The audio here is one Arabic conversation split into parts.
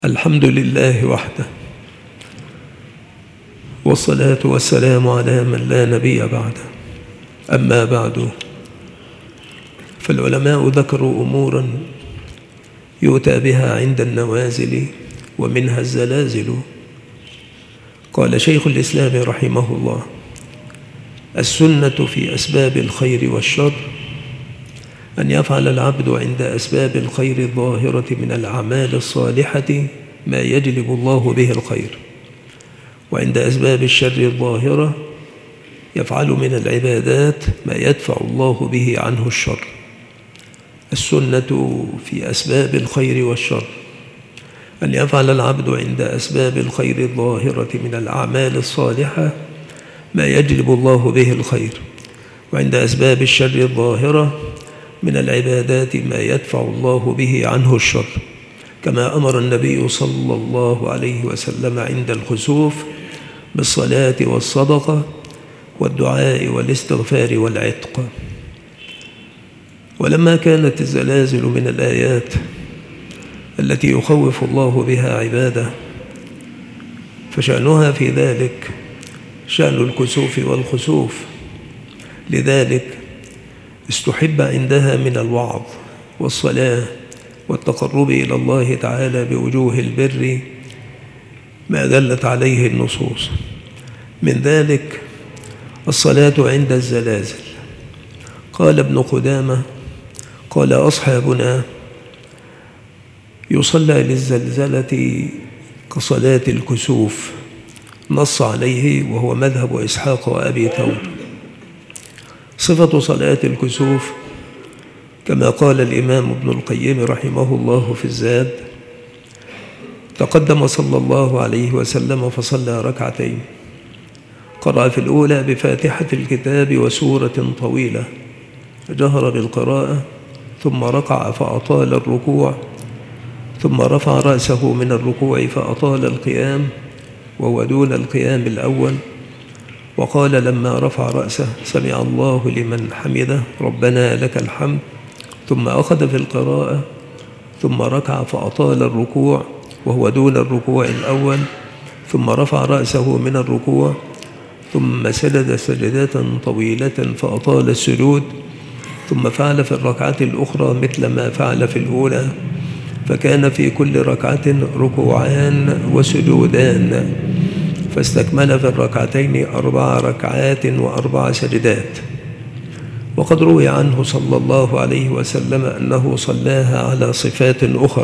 الحمد لله وحده، والصلاة والسلام على من لا نبي بعده. أما بعد، فالعلماء ذكروا أمورا يؤتى بها عند النوازل ومنها الزلازل. قال شيخ الإسلام رحمه الله: السنة في أسباب الخير والشر أن يفعل العبد عند أسباب الخير الظاهرة من الأعمال الصالحة ما يجلب الله به الخير، وعند أسباب الشر الظاهرة يفعل من العبادات ما يدفع الله به عنه الشر. السنة في أسباب الخير والشر أن يفعل العبد عند أسباب الخير الظاهرة من الأعمال الصالحة ما يجلب الله به الخير، وعند أسباب الشر الظاهرة من العبادات ما يدفع الله به عنه الشر، كما أمر النبي صلى الله عليه وسلم عند الخسوف بالصلاة والصدقة والدعاء والاستغفار والعتق. ولما كانت الزلازل من الآيات التي يخوف الله بها عباده، فشأنها في ذلك شأن الكسوف والخسوف، لذلك استحب عندها من الوعظ والصلاة والتقرب إلى الله تعالى بوجوه البر ما دلت عليه النصوص، من ذلك الصلاة عند الزلازل. قال ابن قدامة: قال أصحابنا: يصلى للزلزلة كصلاة الكسوف، نص عليه وهو مذهب إسحاق وأبي ثور. صفة صلاة الكسوف كما قال الإمام ابن القيم رحمه الله في الزاد: تقدم صلى الله عليه وسلم فصلى ركعتين، قرأ في الأولى بفاتحة الكتاب وسورة طويلة، جهر بالقراءة، ثم ركع فأطال الركوع، ثم رفع رأسه من الركوع فأطال القيام وهو دون القيام الأول، وقال لما رفع رأسه: سمع الله لمن حمده ربنا لك الحمد، ثم أخذ في القراءة، ثم ركع فأطال الركوع وهو دون الركوع الأول، ثم رفع رأسه من الركوع، ثم سجد سجدات طويلة فأطال السجود، ثم فعل في الركعة الأخرى مثل ما فعل في الأولى، فكان في كل ركعة ركوعان وسجودان، فاستكمل في الركعتين 4 ركعات و4 سجدات. وقد روي عنه صلى الله عليه وسلم أنه صلاها على صفات أخر.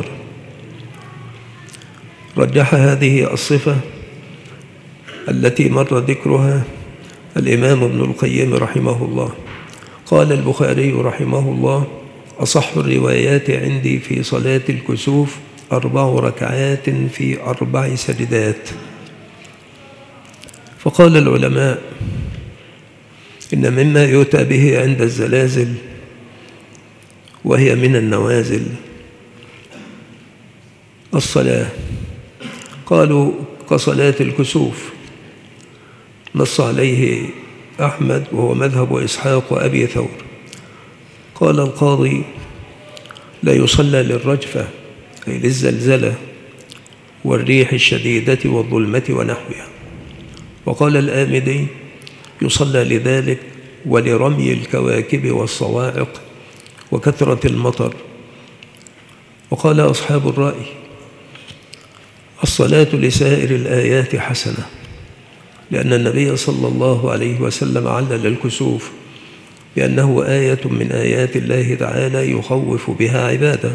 رجح هذه الصفة التي مر ذكرها الإمام ابن القيم رحمه الله. قال البخاري رحمه الله: أصح الروايات عندي في صلاة الكسوف 4 ركعات في 4 سجدات. فقال العلماء: إن مما يؤتى به عند الزلازل وهي من النوازل الصلاة. قالوا كصلاة الكسوف، نص عليه أحمد وهو مذهب إسحاق وأبي ثور. قال القاضي: لا يصلى للرجفة أي للزلزلة والريح الشديدة والظلمة ونحوها. وقال الآمدي: يصلى لذلك ولرمي الكواكب والصواعق وكثرة المطر. وقال أصحاب الرأي: الصلاة لسائر الآيات حسنة، لأن النبي صلى الله عليه وسلم علل الكسوف بأنه آية من آيات الله تعالى يخوف بها عباده.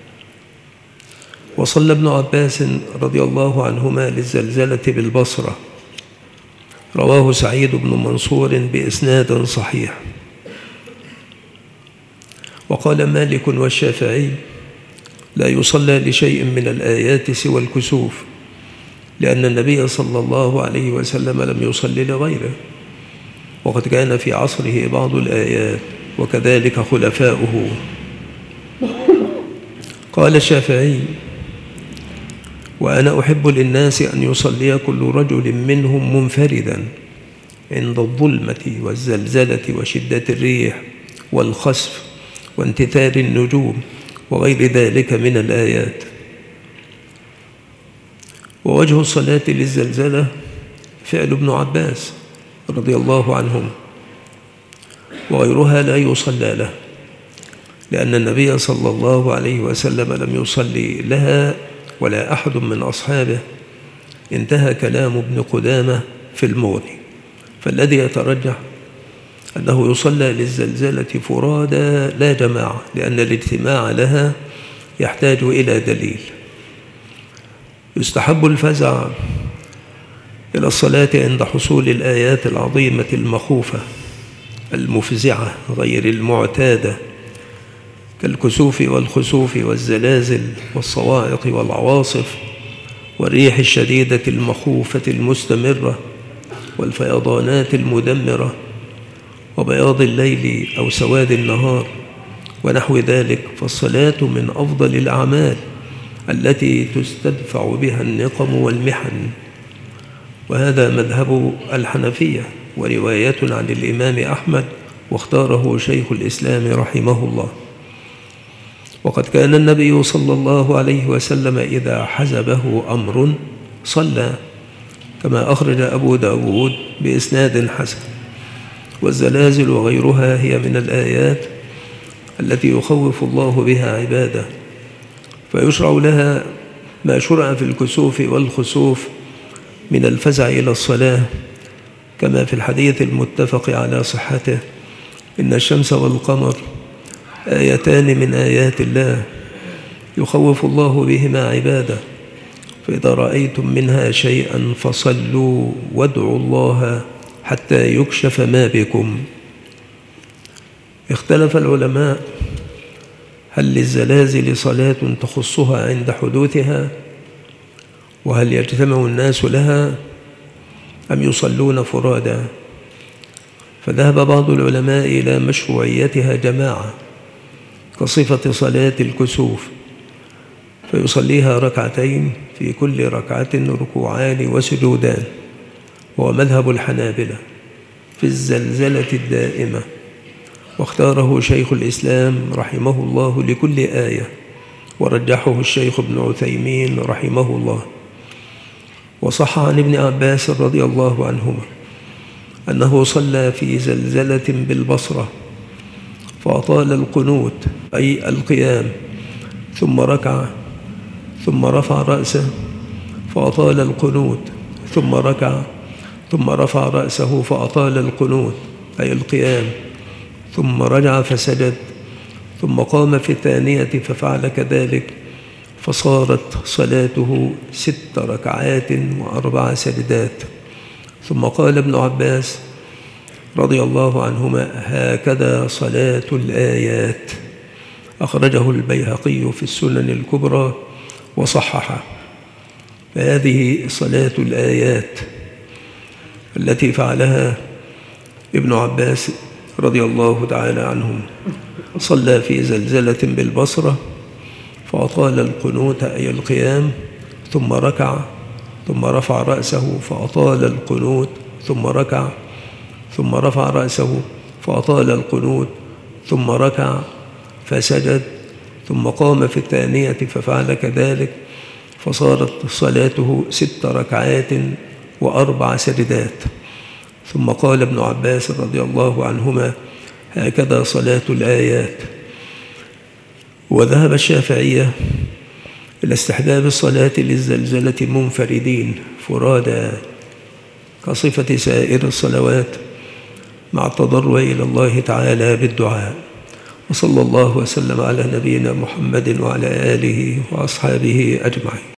وصلى ابن عباس رضي الله عنهما للزلزلة بالبصرة، رواه سعيد بن منصور بإسناد صحيح. وقال مالك والشافعي: لا يصلى لشيء من الآيات سوى الكسوف، لأن النبي صلى الله عليه وسلم لم يصلي لغيره، وقد كان في عصره بعض الآيات وكذلك خلفاؤه. قال الشافعي: وأنا أحب للناس أن يصلي كل رجل منهم منفردا عند الظلمة والزلزلة وشدة الريح والخسف وانتثار النجوم وغير ذلك من الآيات. ووجه الصلاة للزلزلة فعل ابن عباس رضي الله عنهم، وغيرها لا يصلى له، لأن النبي صلى الله عليه وسلم لم يصلي لها ولا أحد من أصحابه. انتهى كلام ابن قدامة في المغني. فالذي يترجح أنه يصلى للزلزلة فرادى لا جماعة، لأن الاجتماع لها يحتاج إلى دليل. يستحب الفزع إلى الصلاة عند حصول الآيات العظيمة المخوفة المفزعة غير المعتادة، كالكسوف والخسوف والزلازل والصواعق والعواصف والريح الشديدة المخوفة المستمرة والفيضانات المدمرة وبياض الليل أو سواد النهار ونحو ذلك. فالصلاة من أفضل الأعمال التي تستدفع بها النقم والمحن، وهذا مذهب الحنفية ورواية عن الإمام أحمد، واختاره شيخ الإسلام رحمه الله. وقد كان النبي صلى الله عليه وسلم إذا حزبه أمر صلى، كما أخرج أبو داود بإسناد حسن. والزلازل وغيرها هي من الآيات التي يخوف الله بها عباده، فيشرع لها ما شرع في الكسوف والخسوف من الفزع إلى الصلاة، كما في الحديث المتفق على صحته: إن الشمس والقمر آيتان من آيات الله يخوف الله بهما عباده، فإذا رأيتم منها شيئا فصلوا وادعوا الله حتى يكشف ما بكم. اختلف العلماء هل للزلازل صلاة تخصها عند حدوثها، وهل يجتمع الناس لها أم يصلون فرادا؟ فذهب بعض العلماء إلى مشروعيتها جماعة، كصفة صلاة الكسوف، فيصليها ركعتين في كل ركعة ركوعان وسجودان، وهو مذهب الحنابلة في الزلزلة الدائمة، واختاره شيخ الإسلام رحمه الله لكل آية، ورجحه الشيخ ابن عثيمين رحمه الله. وصح عن ابن عباس رضي الله عنهما أنه صلى في زلزلة بالبصرة فأطال القنوت أي القيام، ثم ركع، ثم رفع رأسه فأطال القنوت، ثم ركع، ثم رفع رأسه فأطال القنوت أي القيام، ثم رجع فسجد، ثم قام في الثانية ففعل كذلك، فصارت صلاته 6 ركعات و4 سجدات. ثم قال ابن عباس رضي الله عنهما: هكذا صلاة الآيات. أخرجه البيهقي في السنن الكبرى وصححه. فهذه صلاة الآيات التي فعلها ابن عباس رضي الله تعالى عنهم. صلى في زلزلة بالبصرة فأطال القنوت أي القيام، ثم ركع، ثم رفع رأسه فأطال القنوت، ثم ركع، ثم رفع رأسه فأطال القنوت، ثم ركع فسجد، ثم قام في الثانية ففعل كذلك، فصارت صلاته 6 ركعات و4 سجدات. ثم قال ابن عباس رضي الله عنهما: هكذا صلاة الآيات. وذهب الشافعية إلى استحباب الصلاة للزلزلة منفردين فرادا كصفة سائر الصلوات، مع التضرع إلى الله تعالى بالدعاء. وصلى الله وسلم على نبينا محمد وعلى آله وأصحابه أجمعين.